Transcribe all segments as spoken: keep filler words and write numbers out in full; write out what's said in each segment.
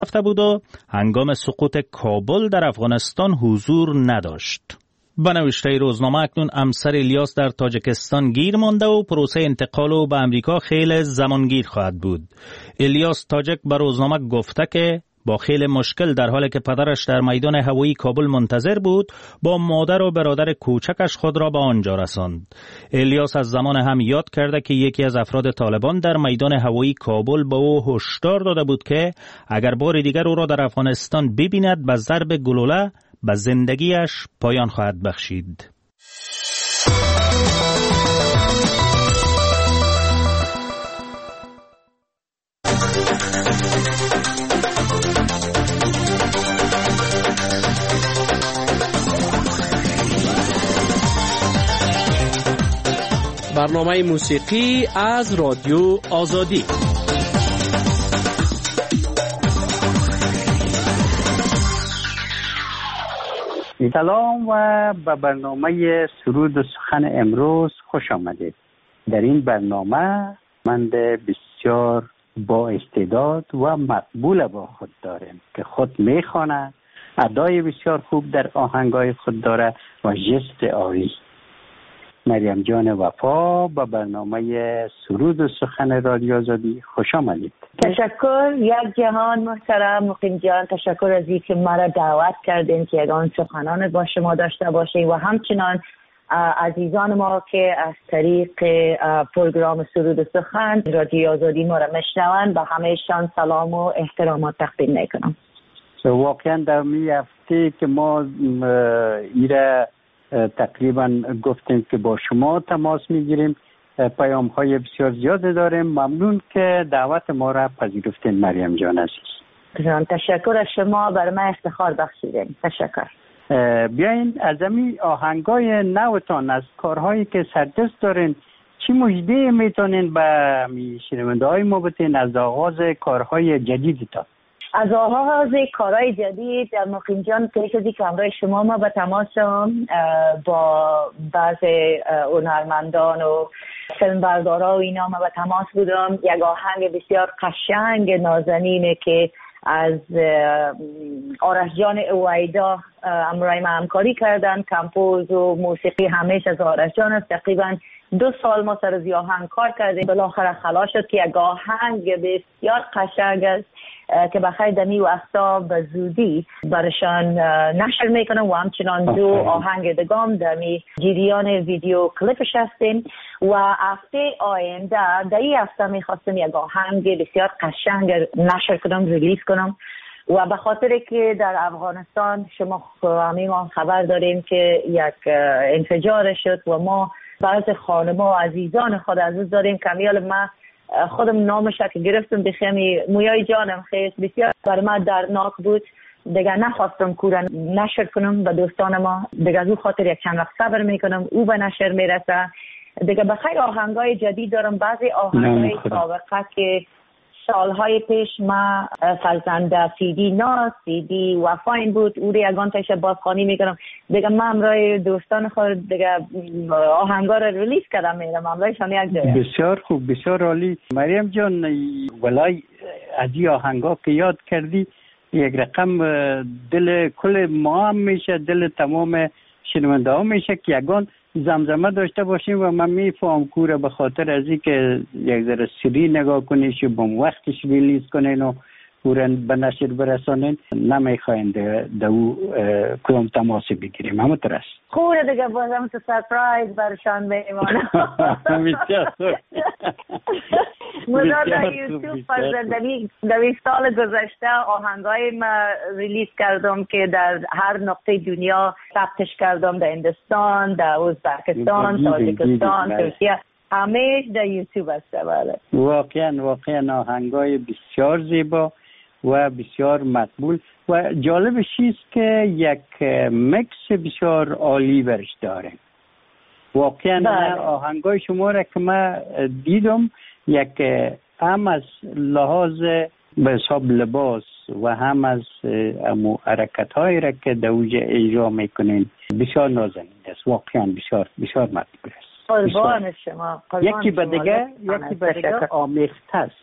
رفته بود و هنگام سقوط کابل در افغانستان حضور نداشت. به نوشته روزنامه اکنون امسر الیاس در تاجیکستان گیر مانده و پروسه انتقال او به امریکا خیلی زمانگیر خواهد بود. الیاس تاجک به روزنامه گفته که با خیلی مشکل در حالی که پدرش در میدان هوایی کابل منتظر بود، با مادر و برادر کوچکش خود را به آنجا رساند. الیاس از زمان هم یاد کرده که یکی از افراد طالبان در میدان هوایی کابل به او هشدار داده بود که اگر بار دیگر او را در افغانستان ببیند به ضرب گلوله به زندگیش پایان خواهد بخشید. برنامه موسیقی از رادیو آزادی. سلام و به برنامه سرود و سخن امروز خوش آمدید. در این برنامه من بسیار با استعداد و مقبول با خود دارم که خود میخواند، ادای بسیار خوب در آهنگای خود داره و ژست عالی. مریم جان وفا با برنامه سرود و سخن رادیو آزادی خوش آمدید. تشکر یک جهان محترم مقیم جان، تشکر از اینکه مرا دعوت کردین که یگان سخنان با شما داشته باشیم و همچنان عزیزان ما که از طریق پروگرام سرود و سخن رادیو آزادی ما را میشنوند به همهشان سلام و احترامات تقدیم میکنم. واقعا در می هفته که ما ایره تقریبا گفتیم که با شما تماس میگیریم، پیام های بسیار زیاد داریم. ممنون که دعوت ما را پذیرفتین مریم جان عزیز. تشکر از شما، بر من افتخار بخشیدین. تشکر. بیاین از این آهنگای نوتان، از کارهایی که سردست دارین، چی مژده میتونین به شنونده های ما بتین از آغاز کارهای جدیدتان؟ از آغاز کارهای جدید مقیم جان، پیش از اینکه همراه شما ما به تماسم با بعضی هنرمندان و فیلمبردارا و اینا ما به تماس بودم. یک آهنگ بسیار قشنگ نازنینه که از آرش جان اویدا همراه ما همکاری کردن، کمپوز و موسیقی همیشه از آرش جان است. تقریبا دو سال ما سر از این آهنگ کار کردیم، بالاخره خلاص شد که یک آهنگ بسیار قشنگ است که بخیر دمی وقتا به زودی برشان نشر میکنم و همچنان دو آهنگ دگام دمی جریان ویدیو کلیپش هستیم و هفته آینده در این هفته میخواستم یک آهنگ بسیار قشنگ نشر کنم، ریلیز کنم و به خاطر که در افغانستان شما همه ما خبر داریم که یک انفجار شد و ما بعض خانما و عزیزان خود عزیز داریم. کمیال ما خودم نامش که گرفتم بخیمی مویای جانم خیلی بسیار بر من دردناک بود. دیگه نخواستم کورن نشر کنم به دوستان ما، دیگه از او خاطر یک چند وقت صبر میکنم او به نشر میرسه. دیگه بخیر آهنگای جدید دارم، بعضی آهنگای سابقه که سالهای پیش ما فرزنده سیدی ناز سیدی وفاین بود او رو یگان تایشه بازخوانی میکنم. دیگه من همراه دوستان خود دیگه آهنگا رو ریلیز کردم میرم همراهشان یک جای. بسیار خوب، بسیار عالی. مریم جان ولای از این آهنگا که یاد کردی یک رقم دل کل ما هم میشه، دل تمام شنونده ها میشه که یگان زمزمه داشته باشیم و من میفهم کوره به خاطر از این که یک ذره سری نگاه کنین و با وقتش ریلیز کنین و پورن به نشر برسانین، نمیخواین در او کدام تماسی بگیریم. همونطور است کوره دیگه بازم تو سرپرایز برشان میمانم. مدار در یوتیوب در سال گذشته آهنگای ما ریلیز کردم که در هر نقطه دنیا ثبتش کردم، در هندوستان، در ازبکستان، تاجیکستان، ترکیه، همه در یوتیوب است. بله واقعا واقعا آهنگای بسیار زیبا و بسیار مقبول و جالبش است که یک مکس بسیار عالی برش داره. واقعا آهنگای شما را که من دیدم یک هم از لحاظ به حساب لباس و هم از امو حرکت هایی را که در اوج اجرا میکنین بسیار نازنین است. واقعا بسیار بسیار مقبول است. قربان شما. یکی به دیگه یکی به دیگه آمیخته است.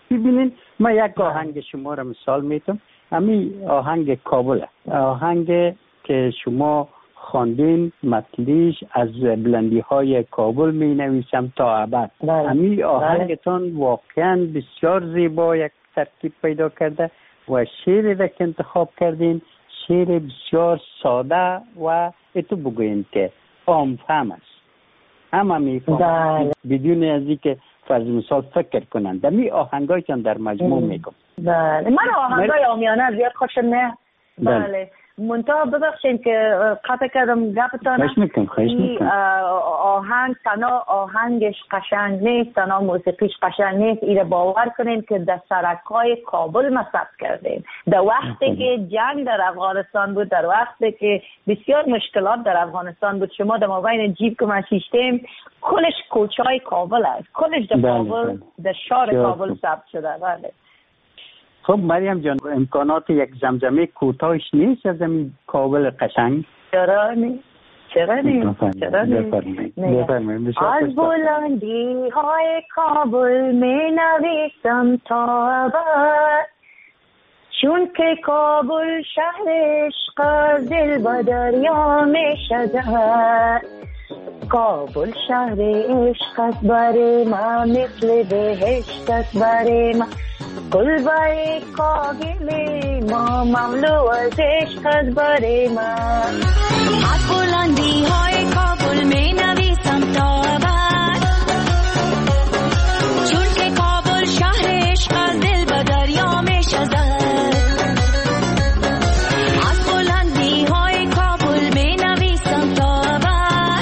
ببینین ما یک آهنگ شما را مثال میتونم، همین آهنگ کابل، آهنگ که شما خواندین مطلیش از بلندی های کابل می نویسم تا ابد. همین آهنگتان واقعا بسیار زیبا یک ترکیب پیدا کرده و شعری را که انتخاب کردین شعر بسیار ساده و اتو بگوین که عام فهم است، همه میفهمند بدون از اینکه فرض مثال فکر کنند. می آهنگایتان در مجموع میگم. بله من آهنگای عامیانه زیاد خوشم نه. بله منتها ببخشید که قطع کردم گفتان. خواهش میکنم خواهش میکنم. آهنگ تنها آهنگش قشنگ نیست، تنها موسیقیش قشنگ نیست، ایره باور کنین که در سرکای کابل مصرف کردیم. در وقتی که جنگ در افغانستان بود، در وقتی که بسیار مشکلات در افغانستان بود، شما در مابین جیب که ما شیشتیم کلش کوچه‌های کابل است، کلش در کابل در شهر کابل ثبت شده. بله. خب مریم جان امکانات یک زمزمه کوتاهش نیست از این کابل قشنگ؟ چرا نیست؟ چرا نیست؟ چرا نیست؟ از بلندی های کابل می نویسم تا ابد، چون که کابل شهر عشق از دل به دریا می شود. کابل شهر عشق است برای ما، مثل بهشت است برای ما. قلبه کاغلی ما مملو از عشق است برای ما. از بلندی های کابل می نویسم تا ابد، چون که کابل شهر عشق از دل به دریا می شود. از بلندی های کابل می نویسم تا ابد،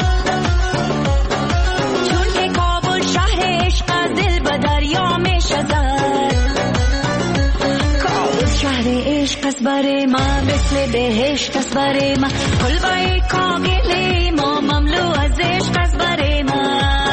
چون که کابل شهر عشق از دل به دریا می شود. عشق است برای ما، مثل بهشت است برای ما. قلبه کاغلی ما مملو از عشق است برای ما.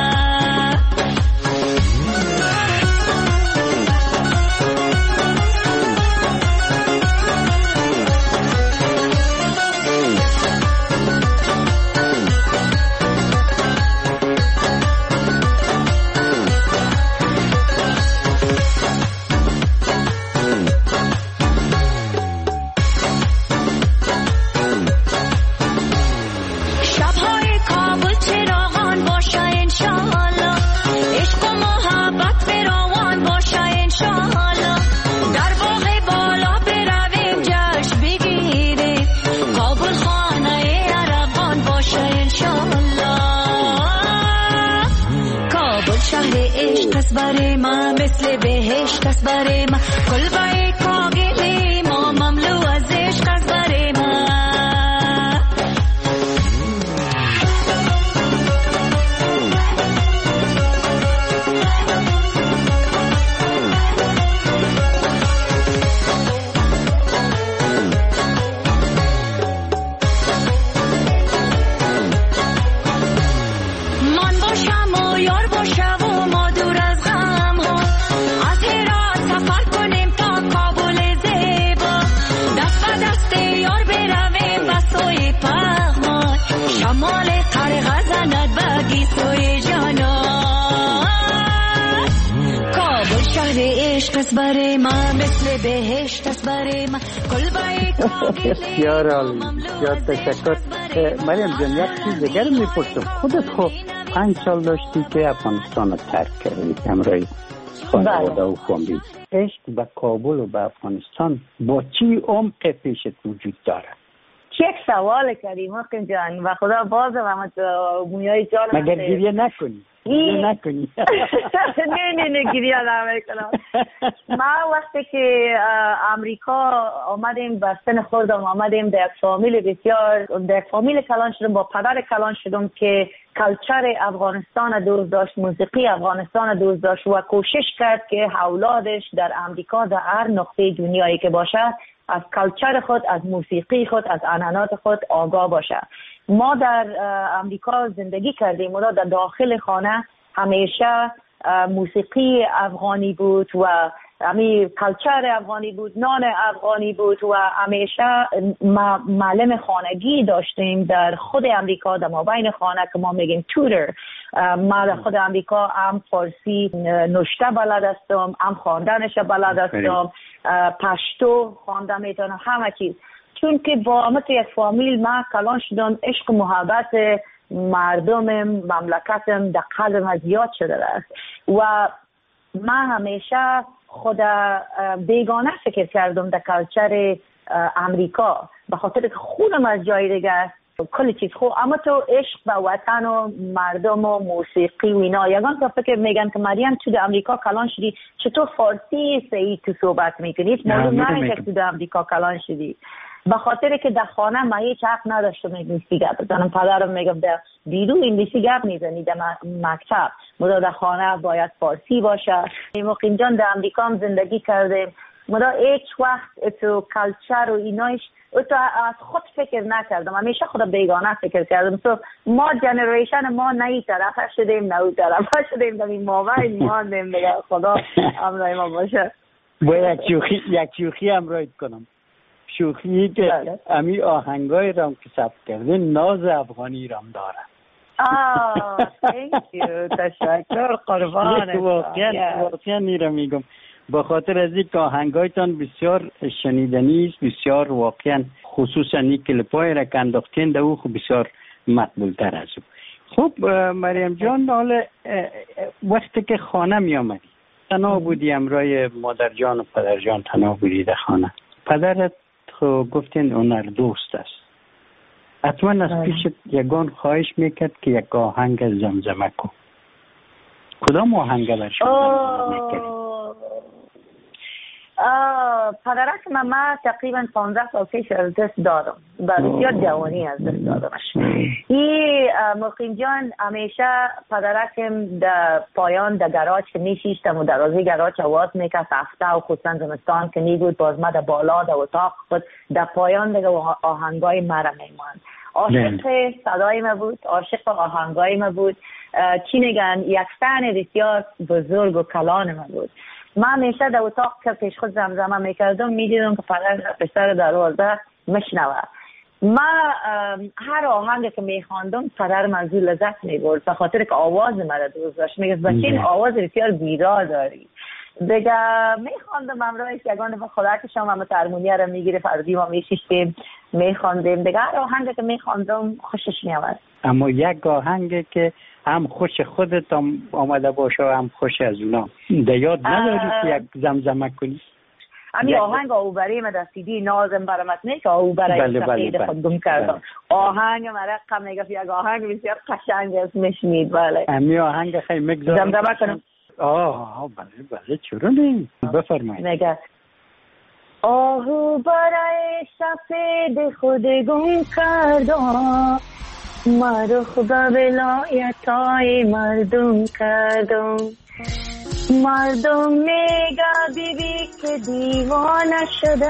برای ما مثل بهشت است برای ما. قلبه کاغلی ما مملو از عشق است برای ما. من باشم و یار باشم و ما دور از غم ها، از هرات سفر کنیم تا کابل زیبا. دست به دست یار برویم به سوی پهمان، شمال قرق زند به گیسوی جانان. کابل شهر عشق است برای ما، مثل بهشت است برای ما. قلبه کاغلی بسیار عالی، بسیار تشکر. مریم جان یک چیز دیگر میپرسم، خودت خب پنج سال داشتی که افغانستان رو ترک کردی همراه خانواده و فامیل. عشق به کابل و به افغانستان با چی عمق پیشت وجود داره؟ یک سوال کردیم حقیم جان و خدا بازم همه مویای جان مگر گریه نکنی گریه نکنی نه نه نه گریه نمیکنم. ما وقتی که امریکا آمدیم به سن خودم، آمدیم در یک فامیل بسیار در یک فامیل کلان شدم، با پدر کلان شدم که کلچر افغانستان دوست داشت، موسیقی افغانستان دوست داشت و کوشش کرد که اولادش در امریکا در هر نقطه دنیایی که باشه از کلچر خود، از موسیقی خود، از عنعنات خود آگاه باشه. ما در امریکا زندگی کردیم و در داخل خانه همیشه موسیقی افغانی بود و امی کلچر افغانی بود، نان افغانی بود و همیشه معلم خانگی داشتیم در خود امریکا، در مابین خانه که ما میگیم توتر. ما در خود امریکا هم فارسی نوشته بلد هستم، هم خواندنش بلد هستم، پشتو خوانده میتونم، همه چیز. چون که با مثل یک فامیل ما کلان شدم، عشق و محبت مردم مملکتم در قلبم زیاد شده است و ما همیشه خود بیگانه فکر کردم در کلچر امریکا، به خاطر که خونم از جای دیگه است کل چیز خوب. اما تو عشق به وطن و مردم و موسیقی و اینا، یگان تا فکر میگن که مریم تو در امریکا کلان شدی، چطور فارسی صحیح تو صحبت میکنی؟ معلوم نمیشه که تو در امریکا کلان شدی. به خاطر که در خانه ما هیچ حق نداشتم انگلیسی گپ بزنم. پدرم میگم در بیرون انگلیسی گپ میزنی، در مکتب ما در خانه باید فارسی باشه. مقیم جان در امریکا هم زندگی کردیم، ما هیچ وقت تو کلچر و اینایش تو از خود فکر نکردم، همیشه خود بیگانه فکر کردم. تو ما جنریشن ما نه این طرف شدیم نه اون طرف شدیم، در این مابین ماندیم. دیگه خدا همراه ما باشه. باید یک شوخی یک شوخی همراهت کنم. شوخی که امی آهنگای رام که ثبت کرده ناز افغانی رام داره. آه thank you، تشکر قربانت. واقعا واقعا نیره میگم با خاطر از این که آهنگایتان بسیار شنیدنی است، بسیار واقعا خصوصا این کلیپای را که انداختین در او بسیار مقبول تر است. خب مریم جان، حالا وقتی که خانه می آمدی تنها بودی همراه مادر جان و پدر جان، تنها بودی در خانه، پدرت خب گفتین هنر دوست است، حتما از پیشت یگان خواهش میکرد که یک آهنگ زمزمه کن. کدام آهنگ بر شما زمزمه میکرد؟ پدرک من ما تقریبا پانزده سال پیش از دست دادم، بسیار جوانی از دست دادمش. این مقیم جان همیشه پدرکم در پایان در گراج که میشیشتم و در رازی گراج آواز میکرد هفته و خصوصا زمستان که نیبود، باز ما در بالا در اتاق خود در پایان دیگه آهنگای مرا میمان. عاشق صدای ما بود، عاشق آهنگای ما بود. چی نگن یک فن بسیار بزرگ و کلان ما بود. من همیشه در اتاق که پیش خود زمزمه میکردم میدیدم که پدر پسر دروازه مشنوه. من هر آهنگ که میخواندم پدر منظور لذت میبرد به خاطر که آواز مرا دوست داشت. میگه بچه این آواز بسیار بیرا داری. دیگه میخواندم امروز یگانه با خدا که شما هم ترمونیه رو میگیره فردی ما میشیشتیم میخواندیم. دیگه هر آهنگ که میخواندم خوشش میامد. اما یک آهنگ که هم خوش خودت آمده باشه و هم خوش از اونا ده یاد نداری که یک زمزمه کنی؟ همین آهنگ آوبری ما در سیدی نازم برامت نه که آوبری سفید خود گم کردم. آهنگ مرقم میگفت یک آهنگ بسیار قشنگ است میشنید. بله همین آهنگ خیلی مگذارم زمزمه کنم. آه بله بله چرا نه بفرمایید. میگه آهو برای سفید خود گم کردم، مرخ به ولایتای مردم کردم. مردم میگه بی بی که دیوانه شده،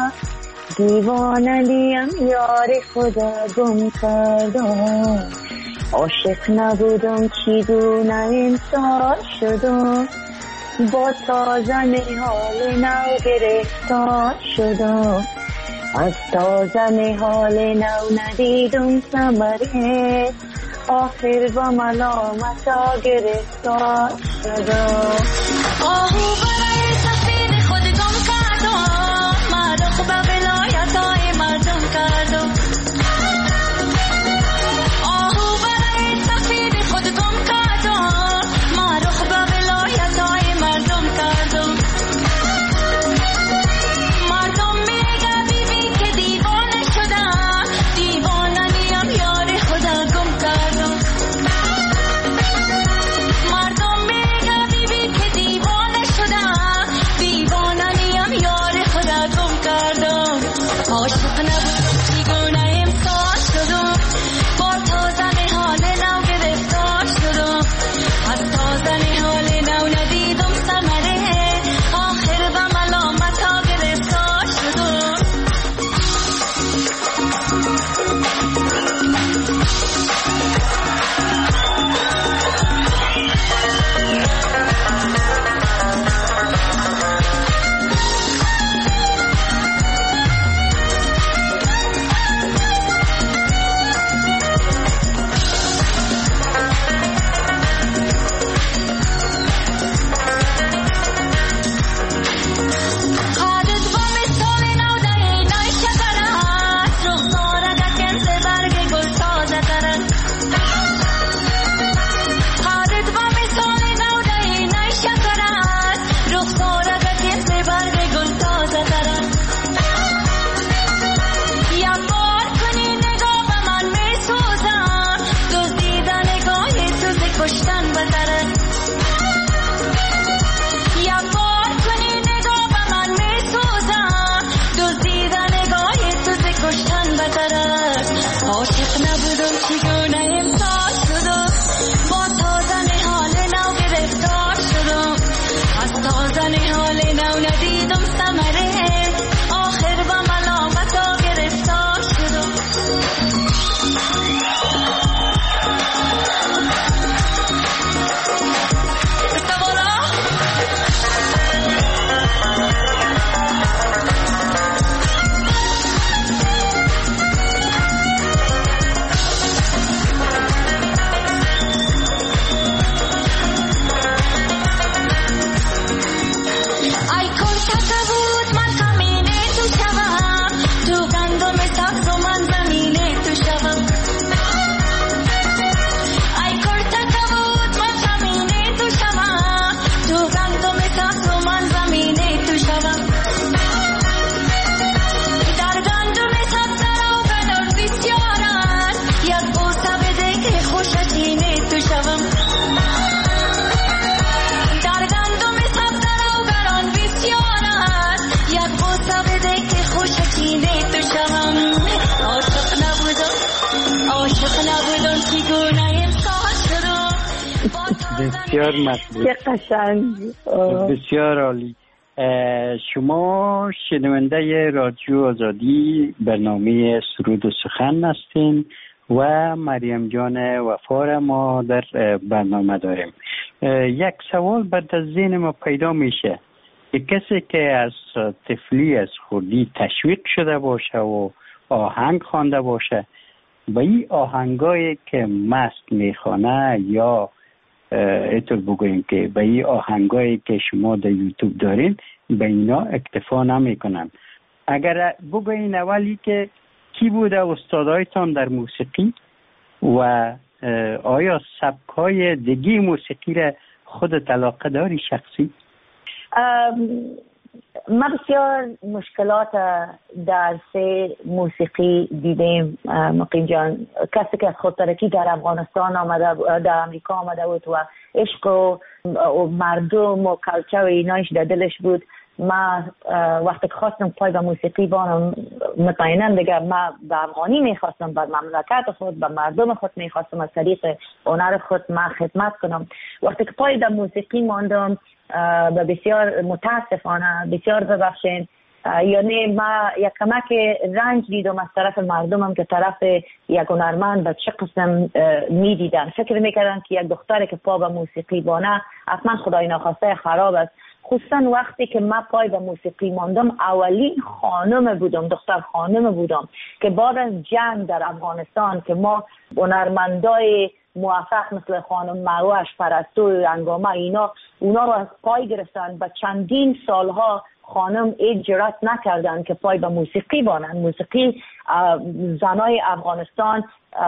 دیوانه لیم یار خدا گم کردم. عاشق نبودم چیدونه انسان شدم، با تازن حال نو گرفتار شدم. از تازن حال نو ندیدم ثمره، آخر با ملامتا گرفتار شدم. آهو برای سفید خود گم کردم، مرخ به ولایتای مردم کردم. آهو برای سفید خود گم کردم، مرخ به ولایتای مردم کردم. مردم میگه بی بی که دیوانه شدم، دیوانه نیم یار خدا گم کردم. مردم میگه بی بی که دیوانه شدم، دیوانه نیم یار خدا گم کردم. عاشق نبودم چیگونه امسال شدم، با تازن حال نو گرفتار شدم. از تازن حال نو ندیدم ثمره، آخر به ملامتا گرفتار شدم. بسیار مطلوب. چه قشنگ. بسیار عالی. شما شنونده رادیو آزادی برنامه سرود و سخن هستین و مریم جان وفا ما در برنامه داریم. یک سوال بعد از ذهن ما پیدا میشه که کسی که از طفلی از خودی تشویق شده باشه و آهنگ خوانده باشه، به این آهنگایی که مست میخوانه یا اینطور بگوییم که به این آهنگایی که شما در یوتیوب دارین به اینا اکتفا نمیکنن. اگر بگوین اولی که کی بوده استادایتان در موسیقی و آیا سبکای دیگه موسیقی را خودت علاقه داری شخصی؟ ما بسیار مشکلات در سه موسیقی دیدیم مقیم جان. کسی که خود ترکی در افغانستان آمده، در امریکا آمده بود و عشق و مردم و کلچر و اینایش در دلش بود. ما وقتی که خواستم پای به موسیقی بانم، مطمئناً دیگه ما به افغانی میخواستم، به مملکت خود، به مردم خود میخواستم از طریق هنر خود ما خدمت کنم. وقتی که پای به موسیقی ماندم به بسیار متاسفانه، بسیار ببخشین، یعنی ما یک کمک رنج دیدم از طرف مردمم که طرف یک هنرمند به چه قسم میدیدن. فکر میکردن که یک دختری که پا به موسیقی بانه حتما خدای ناخواسته خراب است. خصوصا وقتی که ما پای به موسیقی ماندم، اولین خانم بودم، دختر خانم بودم که بعد از جنگ در افغانستان که ما هنرمندای موفق مثل خانم مروش پرستو انگامه اینا اونا رو از پای گرفتن، با چندین سالها خانم اجرات نکردن که پای به موسیقی بانن. موسیقی زنای افغانستان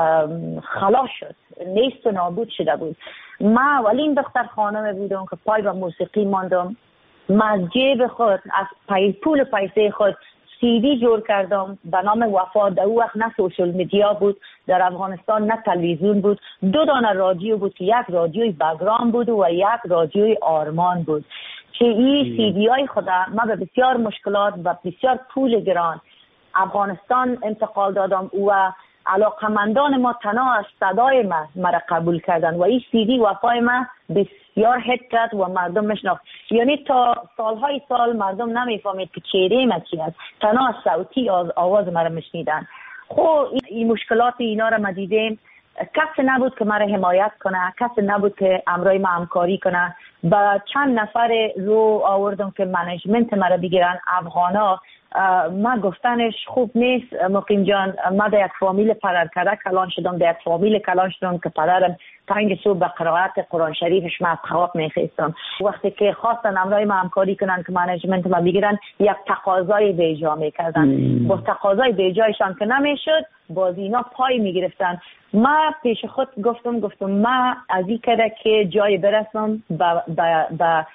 خلاص شد، نیست و نابود شده بود. ما اولین دختر خانم بودم که پای به موسیقی ماندم. ما از جیب خود، از پای پول پیسه خود سی دی جور کردم به نام وفا. در اون وقت نه سوشل میدیا بود در افغانستان، نه تلویزیون بود. دو دانه رادیو بود که یک رادیوی بگرام بود و یک رادیوی آرمان بود که این سی دی های خود ما به بسیار مشکلات و بسیار پول گران افغانستان انتقال دادم و علاقمندان ما تنها از صدای ما مرا قبول کردن و این سی دی وفای ما بسیار هیت کرد و مردم مشناخت. یعنی تا سالهای سال مردم نمیفهمید که چهره ما چی است، تنها از صوتی آواز مرا میشنیدن. خب این مشکلات اینا را ما دیدیم. کسی نبود که مرا حمایت کنه، کسی نبود که امرای ما همکاری کنه. با چند نفر رو آوردم که منیجمنت مرا بگیرن، افغانا. ما گفتنش خوب نیست مقیم جان. ما در یک فامیل پررکده کلان شدم، در یک فامیل کلان شدم که پدرم پنج صبح به قرائت قرآن شریفش ما از خواب میخیستم. وقتی که خواستن امرای ما همکاری کنن که منیجمنت ما بگیرن، یک تقاضای بیجا میکردن. با تقاضای بیجایشان که نمیشد، باز اینا پای میگرفتن. ما پیش خود گفتم گفتم ما از این کده که جای برسم به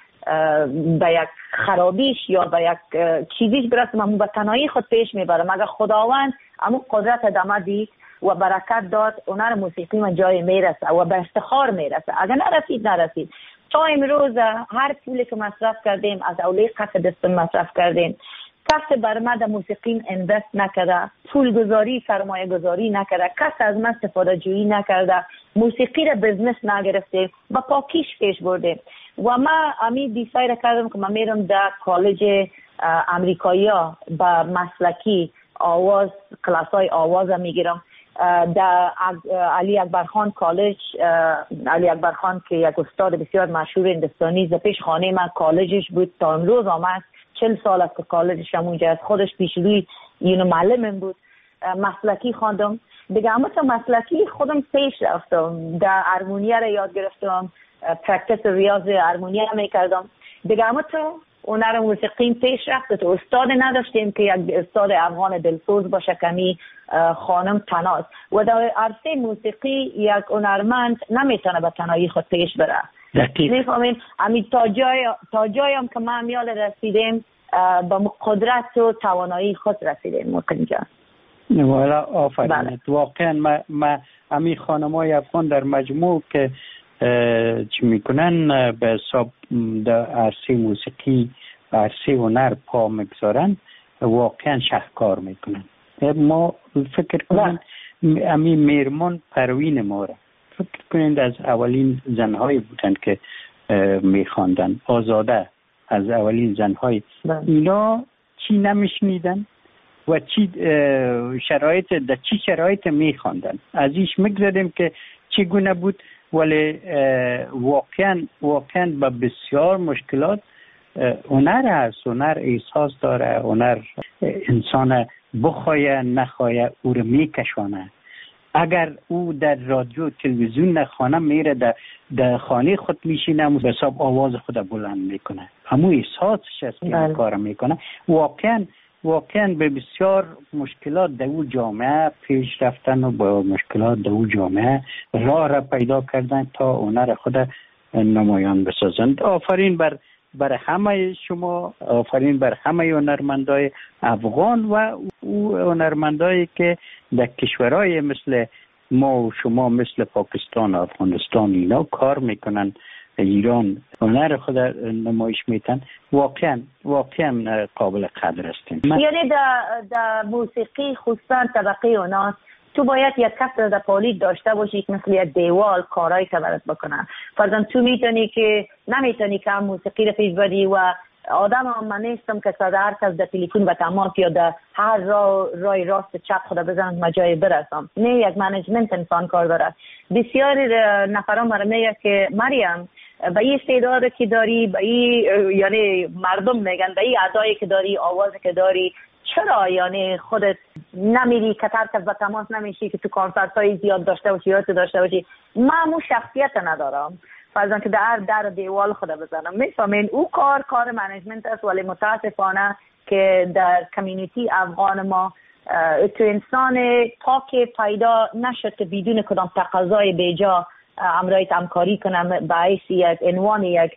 به یک خرابیش یا به یک چیزیش برسم، همون به تنهایی خود پیش میبرم. اگر خداوند همون قدرت دمه دید و برکت داد، هنر موسیقی من جای میرسه و به افتخار میرسه. اگر نرسید نرسید. تا امروز هر پولی که مصرف کردیم از اولی قصد دستم مصرف کردیم. کسی بر من در موسیقی انوست نکرده، پول گذاری سرمایه گذاری نکرده، کسی از من استفاده جویی نکرده، موسیقی را بزنس نگرفته، با پاکیش پیش برده. و ما امی دیساید کردم که من میرم در کالج امریکایی ها با مسلکی آواز، کلاس های آواز میگیرم. در علی اکبر خان کالج، علی اکبر خان که یک استاد بسیار مشهور هندوستانی ز پیش خانه من کالجش بود، تا امروز آمد. چل سال است که کالجش هم اونجا است. خودش پیش روی اینو معلمم بود. مسلکی خواندم دیگه. اما تا مسلکی خودم پیش رفتم، در هارمونیا را یاد گرفتم، پرکتیس ریاض هارمونیا میکردم دیگه. اما تو هنر موسیقی پیش رفت، تو استاد نداشتیم که یک استاد افغان دلسوز باشه، کمی خانم تناس. و در عرصه موسیقی یک هنرمند نمیتونه به تنهایی خود پیش بره. میفهمین؟ همین تا جای تا جایم که ما میال رسیدیم، با قدرت و توانایی خود رسیدیم مقیم جان. والا آفرین. واقعا ما ما همین خانمای افغان در مجموع که چی میکنن به حساب در عرصه موسیقی، عرصه هنر پا میگذارن، واقعا شهکار میکنن. ما فکر کنن همین میرمان پروین ما را فکر کنید از اولین زنهایی بودن که میخواندن، آزاده از اولین زنهای. اینا چی نمیشنیدن و چی شرایط در چی شرایط میخواندن، از ایش میگذاریم که چگونه بود. ولی واقعا واقعا با بسیار مشکلات. هنر هست، هنر احساس داره، هنر انسان بخواه نخواه او رو میکشانه. اگر او در رادیو تلویزیون نخوانه میره در, در خانه خود میشینه به حساب آواز خود بلند میکنه، همون احساسش است که این کار میکنه. واقعا واقعا به بسیار مشکلات در او جامعه پیش رفتن و با مشکلات در او جامعه راه را پیدا کردن تا هنر خود نمایان بسازند. آفرین بر بر همه شما، آفرین بر همه هنرمندای افغان و او هنرمندایی که در کشورهای مثل ما و شما، مثل پاکستان، افغانستان، اینا کار میکنن، ایران هنر خود نمایش میتن. واقعا واقعا قابل قدر هستیم. یعنی در در موسیقی خصوصا طبقه اوناس تو باید یک کس در پالید داشته باشی که مثل یک دیوال کارایی که برات بکنه. فرضاً تو میتونی که نمیتونی که هم موسیقی رو پیش بدی و آدم هم من نیستم که صد هر کس در تلفن به تماس یا در هر راه رای راست چپ خدا بزنم مجای برسم. نه، یک منیجمنت انسان کار داره. بسیاری نفران مرا میگه که مریم به این استعداد که داری، به این یعنی مردم میگن به این ادایی که داری، آوازی که داری، چرا یعنی خودت نمیری که ترکز به تماس نمیشی که تو کنسرت های زیاد داشته باشی یا تو داشته باشی؟ من مو شخصیت ندارم فرضاً که در در دیوال خدا بزنم. میفهمین او کار کار منیجمنت است. ولی متاسفانه که در کمیونیتی افغان ما تو انسان پاک پیدا نشد که بدون کدام تقاضای بیجا امرایت همکاری کنم باعث یک عنوان یک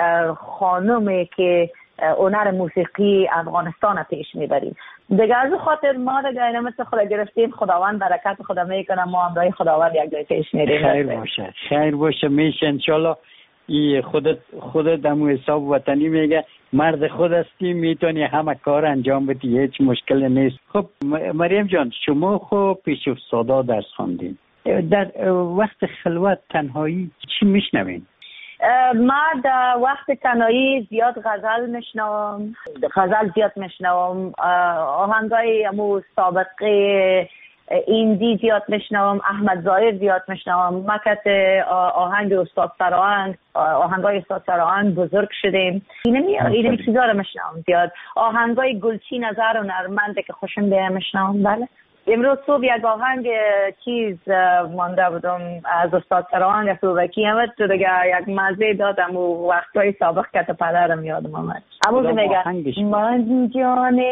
خانمی که هنر موسیقی افغانستان پیش میبریم. دیگه از خاطر ما دیگه اینا مثل خدا گرفتیم، خداوند برکت خدا میکنه، ما هم برای خداوند یک جای پیش میریم. خیر باشه، خیر باشه. میشه انشالله ای خودت خودت همو حساب وطنی میگه مرد خود هستی، میتونی همه کار انجام بدی، هیچ مشکل نیست. خب مریم جان، شما خب پیش افتادا درس خواندین، در وقت خلوت تنهایی چی میشنوین؟ من در وقت تنهایی زیاد غزل میشنوم، غزل زیاد میشنوم، آهنگای امو سابقه ایندی زیاد میشنوم، احمد ظاهر زیاد میشنوم. مکت آهنگ استاد سراهنگ، آهنگای استاد سراهنگ بزرگ شدیم. اینمی اینمی چیزا رو میشنوم زیاد. آهنگای گلچی نظر و نرمنده که خوشم بیه میشنوم. بله. امروز صبح یک آهنگ چیز مانده بودم از استاد سراهنگ سوبکی، همه تو دیگه یک مزه دادم و وقتای سابق که تا پدرم یادم آمد. امروز میگه من جان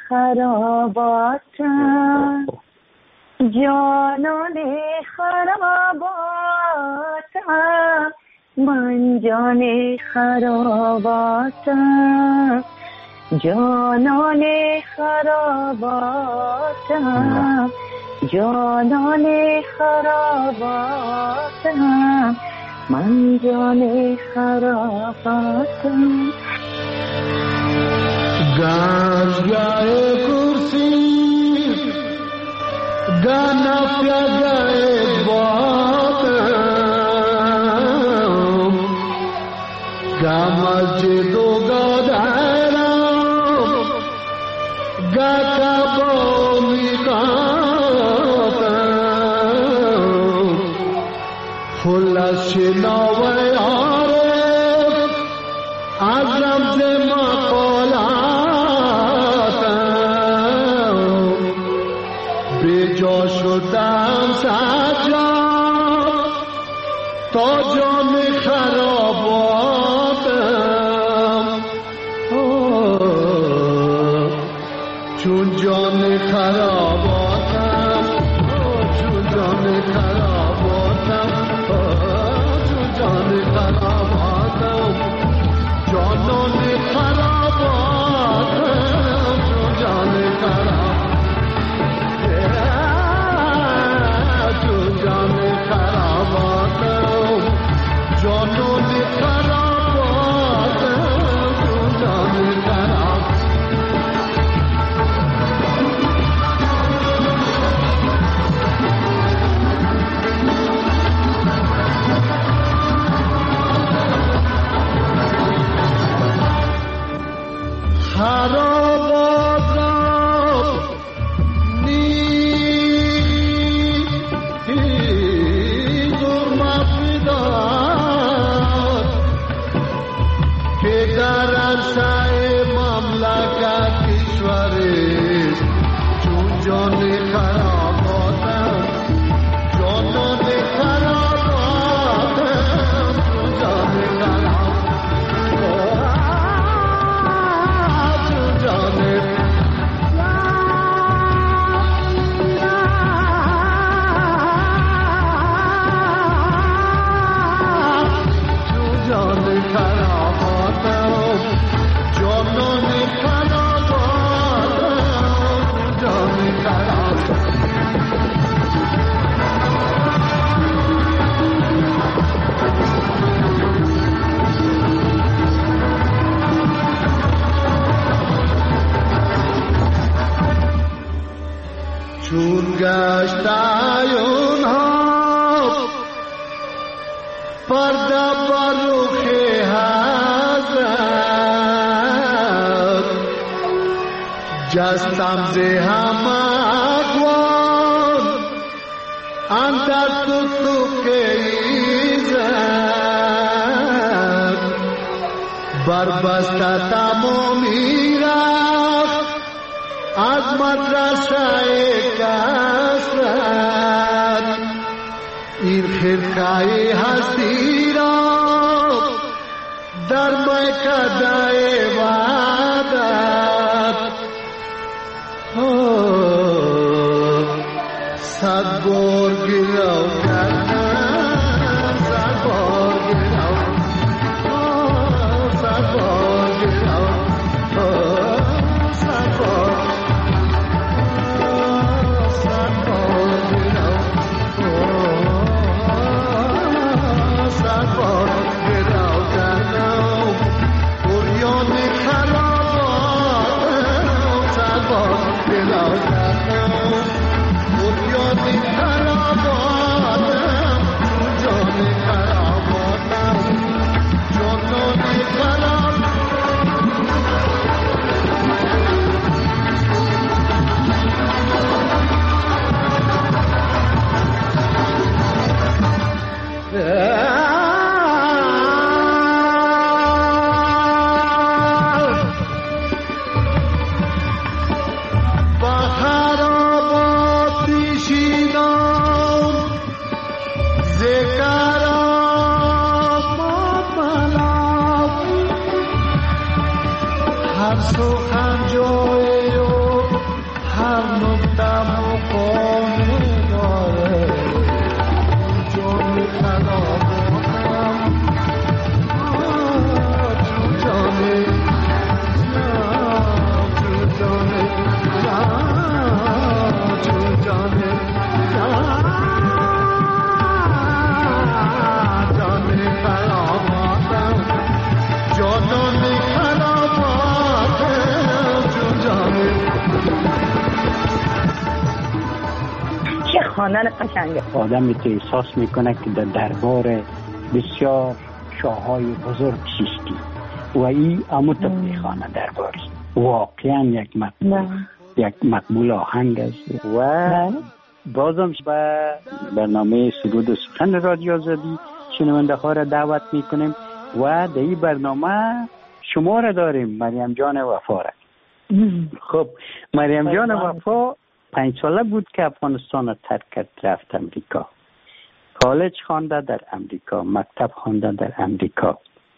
خراباتم، جانان خراباتم، من جان خراباتم، جانان خراباتم، جانان خراباتم، من جان خراباتم. گنجای کرسی گانا پیادای باتم، گا مسجد و گادارم، گا کابومی کاتم، خلاص شنوای عارف از رمز مقالاتم، بیجا شدم سجاد تا جان خراباتم، چون جان خراباتم، چون جان خراباتم، چون جان خراباتم، جانان خراباتم، چون جان خراباتم، چون جان خراباتم، جانان خراباتم، چون جان خراباتم. جان خراباتم جانان خراباتم جان خراباتم جان چون گشت عیون ها پرده بر رخ حضرت جستم ز همه اقوام اندر تتق ایزد بربسته تمامی رفت از مدرسه کسرت این خرقه هستی را در میکده وحدت صد بار گرو کردم صد بار گرو صد بار گرو صد بار خواندن قشنگه. آدمی که احساس میکنه که در دربار بسیار شاههای بزرگ شیشتی و این اموتبلی خانه درباری واقعا یک مقبول یک مقبول آهنگ است و بازم به برنامه سرود و سخن رادیو آزادی شنونده ها را دعوت میکنیم و در این برنامه شما را داریم مریم جان وفا را. خب مریم جان وفا پنج ساله بود که افغانستان را ترک کرد رفت امریکا. کالج خوانده در امریکا، مکتب خوانده در امریکا.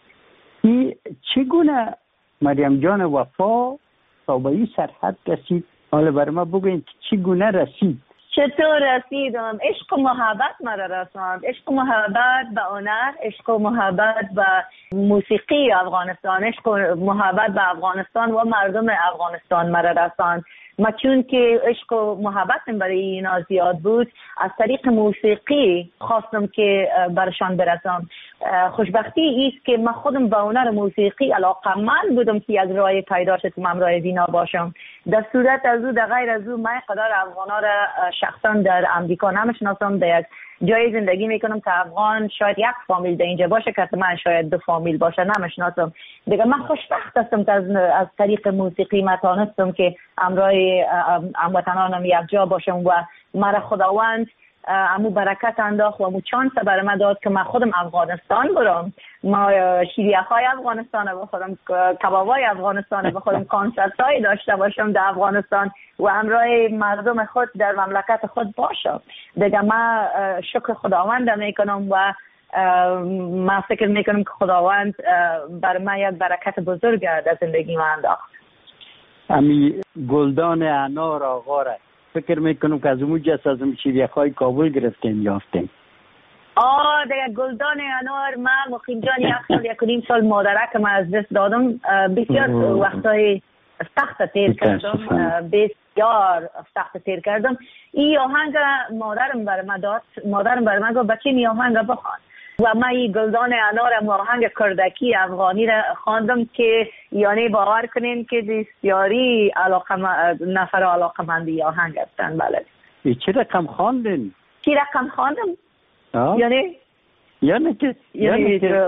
این چگونه مریم جان وفا تا به این سرحد رسید؟ حالا برای ما بگوین که چگونه رسید؟ چطور رسیدم؟ عشق و محبت مرا رساند. عشق و محبت به هنر، عشق و محبت به موسیقی افغانستان، عشق و محبت به افغانستان و مردم افغانستان مرا رساند. ما چون که عشق و محبتم برای اینا زیاد بود، از طریق موسیقی خواستم که برشان برسم. خوشبختی است که من خودم به هنر موسیقی علاقه‌مند بودم که یک راه پیدا شد که من راه دینا باشم. در صورت از او در غیر از او من قدر افغانا را شخصا در امریکا نمیشناسم. در یک جای زندگی میکنم که افغان شاید یک فامیل در اینجا باشه که من شاید دو فامیل باشه، نمیشناسم. دیگه من خوشبخت هستم که از, از طریق موسیقی من تانستم که امرای هموطنانم یک جا باشم و مرا خداوند امو برکت انداخت و امو چانس بر من داد که من خودم افغانستان برم، ما شیریخ های افغانستان بخورم، کباب های افغانستان بخورم، کانسرت های داشته باشم در افغانستان و همراه مردم خود در مملکت خود باشم. دیگه من شکر خداوند میکنم و من فکر میکنم که خداوند بر من یک برکت بزرگ در زندگی من انداخت. امی گلدان انار آقا را فکر میکنم که از اون جس از اون شیریخ‌های کابل گرفتیم یافتیم. آه دیگه گلدان انار من مقیم جان یک سال یک نیم سال مادرک من از دست دادم، بسیار وقتای سخت تیر کردم، بسیار سخت تیر کردم. این آهنگ مادرم بر من داد، مادرم بر من گفت بچه این آهنگ بخوان و من این گلدان انارم آهنگ کردکی افغانی را خواندم که یعنی باور کنین که بسیاری علاقه نفر علاقه مندی آهنگ هستن. بله. چه رقم خواندین؟ چه رقم خواندم؟ یعنی یعنی که یعنی که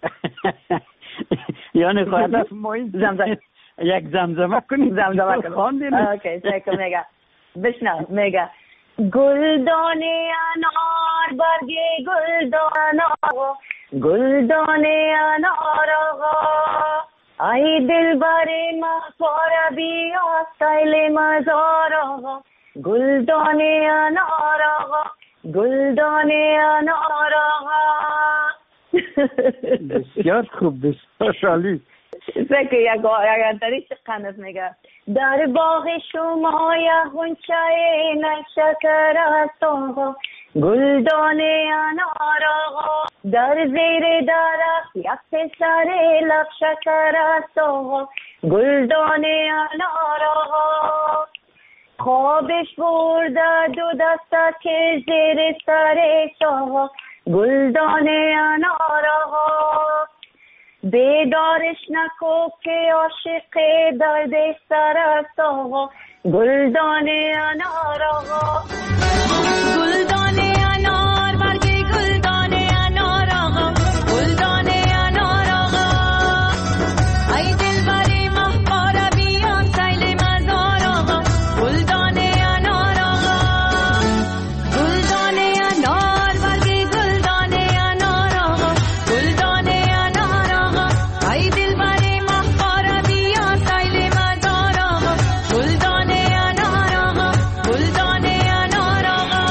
یعنی خواهد است ما این زمزمه یک زمزمه کنیم زمزمه کنیم خواندین؟ اوکی سیکم میگه بشنو میگه گلدان انار برگ گلدان آقا، گلدان انار آقا، ای دل بر مخبار بیا سیل مزار آقا، گلدان انار آقا، گلدان انار آقا. بسیار خوب، بسیار عالی. سکه یک انتریش قنص میگه در باغ شما یک غنچه نشکر است آقا، گلدان انار آقا، در زیر درخت یک پسر لب شکر است آقا، گلدان انار آقا، خوابش برده دو دسته که زیر سرش آقا، گلدان انار آقا، بیدارش نکو که عاشق درد سر است آقا، گلدان انار آقا، گلدان انار برگ گلدان انار آقا، گلدان انار آقا، ای دل بری مخبار بیان سیل مزار آقا، گلدان انار آقا، گلدان انار برگ گلدان انار آقا، گلدان انار آقا، ای دل بری مخبار بیان سیل مزار آقا، گلدان انار آقا، گلدان انار آقا.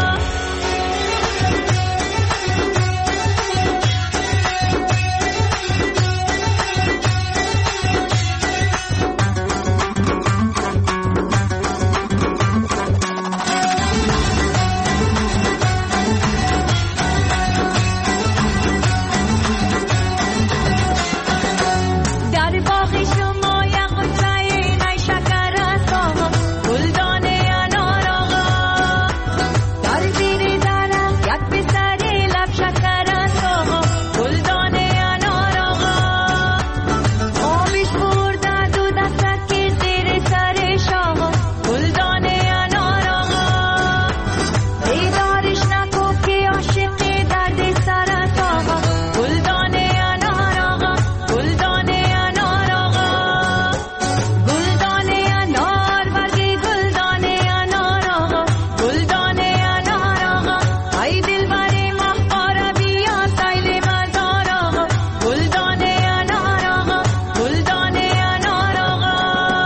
در باغ شما یک غنچه نیشکر است آقا، گلدان انار آقا، در زیر درخت یک پسر لب شکر است آقا، گلدان انار آقا، خوابش برده دو دستک زیر سرش آقا، گلدان انار آقا، بیدارش نکو که عاشق درد سر است آقا، گلدان انار آقا، گلدان انار آقا، گلدان انار برگ گلدان انار آقا، گلدان انار آقا، ای دل بری مخبار بیا سیل مزار آقا، گلدان انار آقا، گلدان انار آقا.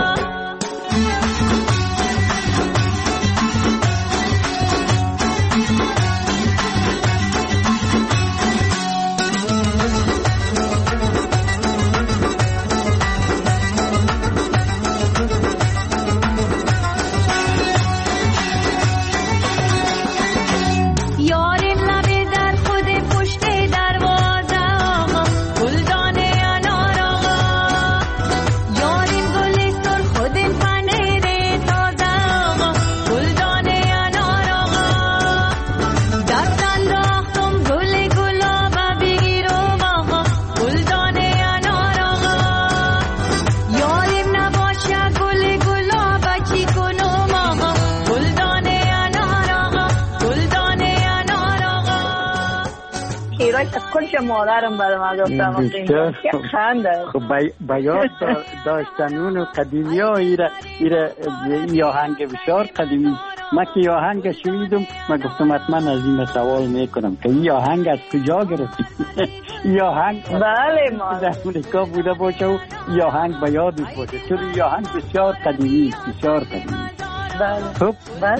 یاریم لبه در خود پشت دروازه آقا، گلدان انار آقا، یاریم گل سر خود پنیر تازه آقا، گلدان انار آقا، دست انداختم گل گلاب بگیرم آقا، گلدان انار آقا، یاریم نباشه گل گلاب چی کنم آقا، گلدان انار آقا، گلدان انار آقا. شیرای کلش مادرم برای من گفتم بسیار که خنده. خب با یاد داشتن اون قدیمی ها ایره ایره ای آهنگ بسیار قدیمی من که یه آهنگ شنیدم من گفتم حتما از این سوال میکنم که این آهنگ از کجا گرفتی؟ این آهنگ بله ما در امریکا بوده باشه و این آهنگ به یادت باشه، چون این آهنگ بسیار قدیمی است، بسیار قدیمی. بله خب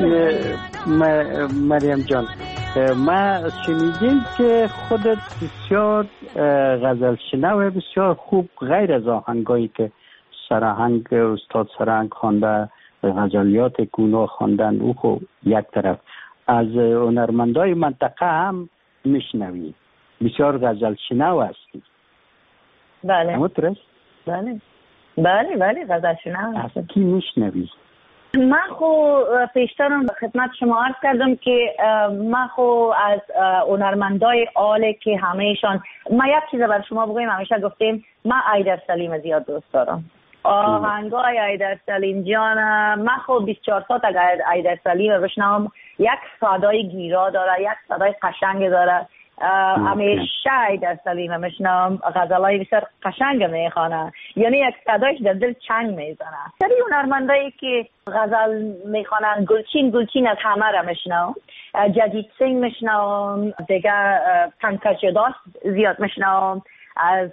مریم جان، ما شنیدیم که خودت بسیار غزل شنو بسیار خوب، غیر از آهنگایی که سرآهنگ استاد سرآهنگ خوانده، غزلیات گونو خواندن، او خب یک طرف، از هنرمندای منطقه هم میشنوی، بسیار غزل شنو هستی. بله همونطور است؟ بله بله بله غزل شنو از کی میشنوی؟ من خو پیشترم خدمت شما عرض کردم که من خو از هنرمندای آله که همهشان، من یک چیز بر شما بگویم، همیشه گفتیم من ایدر سلیم زیاد دوست دارم. آهنگای ایدر سلیم جان، من خو بیست و چهار ساعت اگر ایدر سلیم بشنوم، یک صدای گیرا داره، یک صدای قشنگ داره. همیشه ایدر سلیم میشنم، غزلای بسیار قشنگ میخوانه، یعنی یک صدایش در دل چنگ میزنه. سری هنرمندایی که غزل میخوانن، گلچین گلچین از همه را میشنم، جدید سنگ میشنم، دیگه پنکج داست زیاد میشنم، از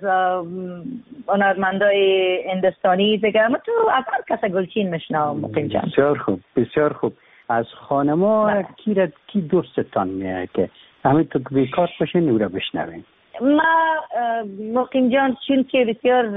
هنرمندای هندوستانی دیگه من تو از هر کس گلچین میشنم. مقیم جان بسیار خوب بسیار خوب. از خانما کی را کی دوستتان میاد که همینطور که بیکار باشه نورا بشنویم؟ ما مقیم جان چون که بسیار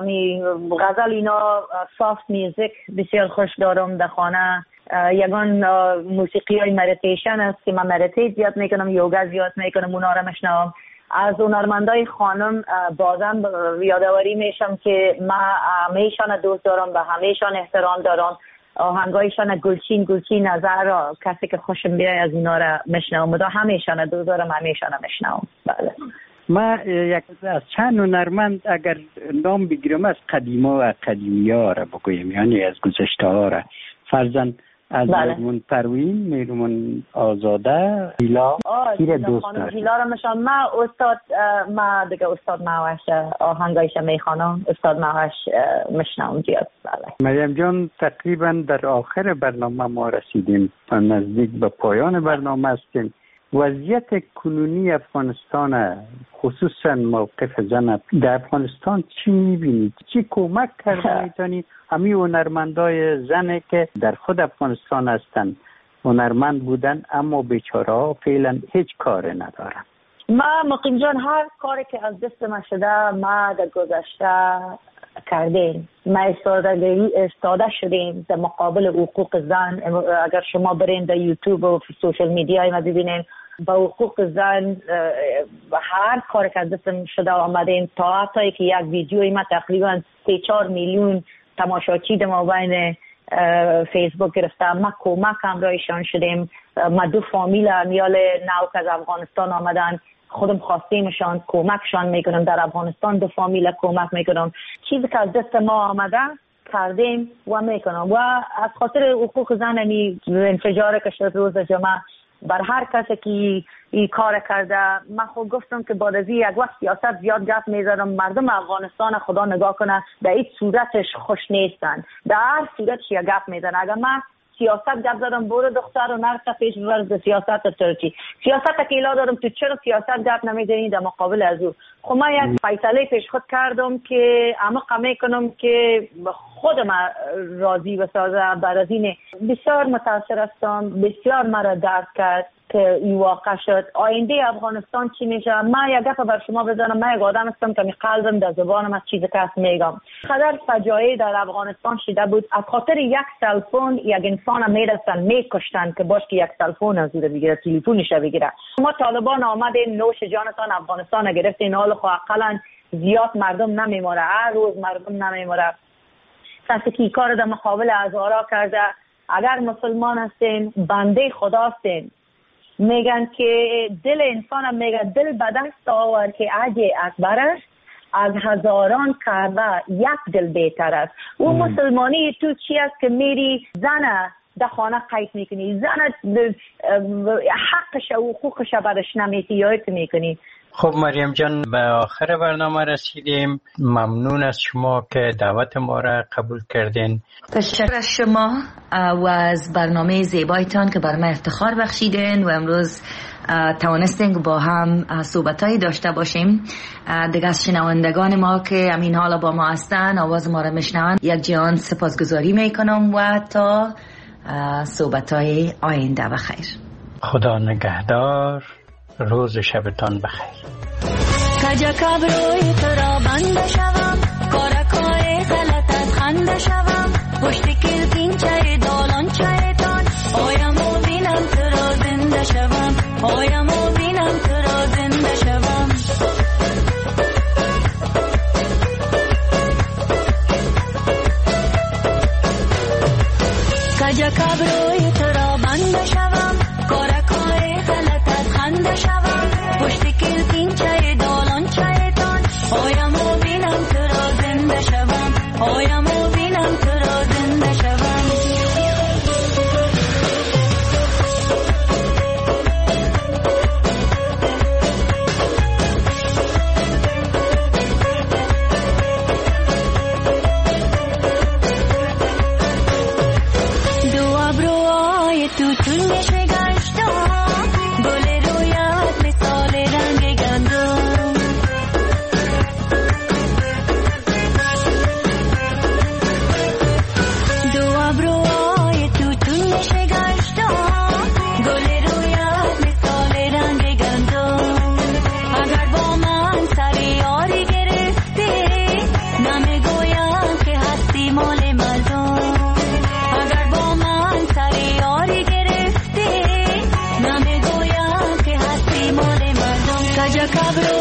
غزل اینا سافت میوزیک بسیار خوش دارم در خانه. یگان موسیقی های مدیتیشن است که من مدیتیت زیاد میکنم، یوگا زیاد میکنم، اونا را میشنوم. از هنرمندای خانم بازم یادآوری میشم که من همیشان دوست دارم، به همیشان احترام دارم. آهنگایشان گلچین گلچین نظر کسی که خوشم بیای از اینا را میشنوم، مدا همیشان دوست دارم، همیشان میشنوم. بله ما یک از چند هنرمند اگر نام بگیرم از قدیما و قدیمی ها را بگویم، یعنی از گذشته ها را، فرزن از میرمون پروین، میرمون آزاده، هیلا، کی دوست دارم؟ هیلا را میشنم. ما استاد ما دیگه استاد معوش آهنگایش میخوانم، استاد معوش میشنوم زیاد. بله مریم جان، تقریبا در آخر برنامه ما رسیدیم، نزدیک به پایان برنامه هستیم. وضعیت کنونی افغانستان، خصوصا موقف زن در افغانستان چی میبینید؟ چی کمک کرده میتونید همین هنرمندای زنه که در خود افغانستان هستن، هنرمند بودن اما بیچاره ها فعلا هیچ کار ندارن؟ ما مقیم جان هر کاری که از دست ما شده ما در گذشته کردیم. ما استادگی استاده شدیم در مقابل حقوق زن. اگر شما برین در یوتیوب و سوشل میدیا ما ببینین با حقوق زن هر کاری که از دست شده آمدیم، تا حتی که یک ویدیوی ما تقریبا سه چهار میلیون تماشاچی در مابین فیسبوک گرفته. ما کمک همراهشان شدیم. ما دو فامیل امیال نو که از افغانستان آمدن، خودم خواستیمشان کمکشان میکنم، در افغانستان دو فامیل کمک میکنم. چیزی که از دست ما آمده کردیم و میکنم. و از خاطر حقوق زن می انفجار که شد روز جمعه بر هر کسی که این کار کرده، من خود گفتم که بعد از یک وقت سیاست زیاد گپ میزنم، مردم افغانستان خدا نگاه کنه در این صورتش خوش نیستن، در هر صورتش یک گپ میزنه. اگر من سیاست گپ زدم برو دختر و نرسه پیش ورز سیاست ترکی سیاست که ایلا دارم تو چرا سیاست گپ نمیزنی در مقابل از او؟ خب من یک فیصله پیش خود کردم که عمق میکنم که خودم راضی بسازه. بعد از این بسیار متاثر هستم، بسیار مرا درد کرد که این واقع شد. آینده افغانستان چی میشه؟ من یک گپ بر شما بزنم، من یک آدم هستم که می قلبم در زبانم از چیزی که هست میگم. خدر فجایع در افغانستان شده بود، از خاطر یک تلفن یک انسان میرسن میکشتن که باش که یک تلفن از او بگیره، تلفنش بگیره. ما طالبان آمدین نوش جانتان افغانستان گرفتین، حال خو اقلا زیاد مردم نمیموره، هر روز مردم نمیموره. کسی که کار در مقابل هزارا کرده، اگر مسلمان هستین بنده خدا هستین، میگن که دل انسان هم میگه دل به دست آور که عجی اکبر است، از هزاران کعبه یک دل بهتر است. او مسلمانی تو چی است که میری زن در خانه قید میکنی، زن حقش و حقوقش برش نمیتی یاد میکنی. خب مریم جان، به آخر برنامه رسیدیم. ممنون از شما که دعوت ما را قبول کردین. تشکر از شما و از برنامه زیبایتان که بر من افتخار بخشیدین و امروز توانستیم با هم صحبتایی داشته باشیم. دیگه از شنوندگان ما که امین حالا با ما هستن، آواز ما را میشنون، یک جهان سپاسگزاری میکنم و تا صحبتای آینده بخیر. خدا نگهدار. روز شبتان بخیر. کجا کبروی تو را بنده شوم، کارکای غلطت خنده شوم، پشت کلکین چای دالان چایتان، آیم و بینم تو را زنده شوم، آیم و بینم تو را زنده شوم. کجا کبروی تو را بنده شوم، کارکای غلطت خنده شوم، پشت کلکین چای دالان چایتان، آیم و بینم تو را زنده شوم، آیم و بینم تو را زنده شوم. دو ابروهای تو چون میشه گشتم، گل رویت مثال رنگ گندم. دو ابروهای تو چون میشه گشتم، گل رویت مثال رنگ گندم. اگر با من سر یاری گرفتی، نمیگویم که هستی مال مردم. اگر با من سر یاری گرفتی، نمیگویم که هستی مال مردم. کجا کبر